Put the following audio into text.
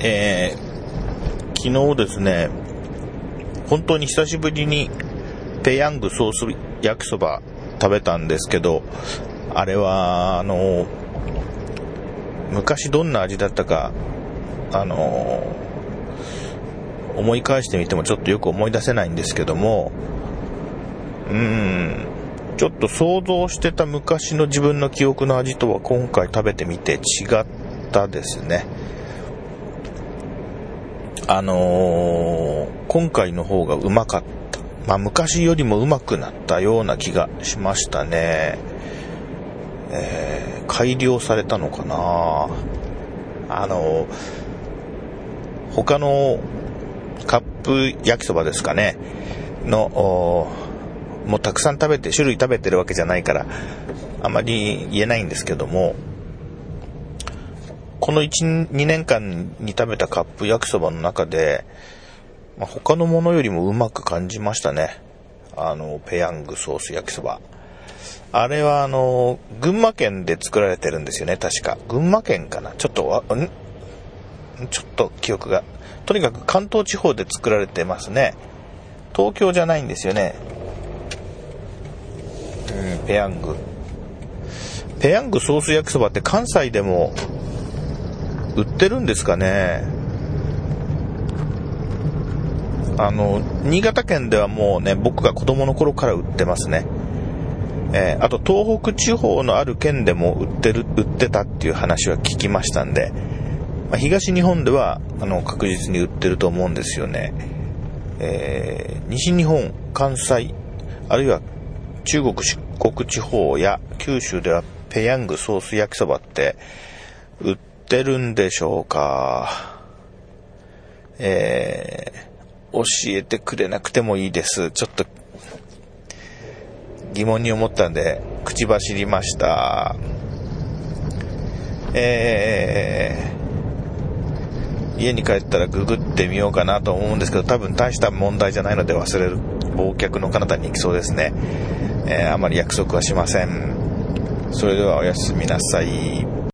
昨日ですね、本当に久しぶりにペヤングソース焼きそば食べたんですけど、あれは昔どんな味だったか思い返してみてもちょっとよく思い出せないんですけども、ちょっと想像してた昔の自分の記憶の味とは今回食べてみて違ったですね。今回の方がうまかった。昔よりもうまくなったような気がしましたね。改良されたのかな。他のカップ焼きそばですかねのもうたくさん種類食べてるわけじゃないからあまり言えないんですけども、この 2年間に食べたカップ焼きそばの中で、他のものよりもうまく感じましたね。ペヤングソース焼きそば、あれは群馬県で作られてるんですよね、確か。群馬県かな、ちょっと記憶が、とにかく関東地方で作られてますね。東京じゃないんですよね。ペヤングソース焼きそばって関西でも売ってるんですかね。新潟県ではもうね、僕が子供の頃から売ってますね。あと東北地方のある県でも売ってたっていう話は聞きましたんで、東日本では確実に売ってると思うんですよね。西日本、関西、あるいは中国四国地方や九州ではペヤングソース焼きそばって売ってるんでしょうか。教えてくれなくてもいいです。ちょっと疑問に思ったんで口走りました。家に帰ったらググってみようかなと思うんですけど、多分大した問題じゃないので忘れる忘却の彼方に行きそうですね。あまり約束はしません。それではおやすみなさい。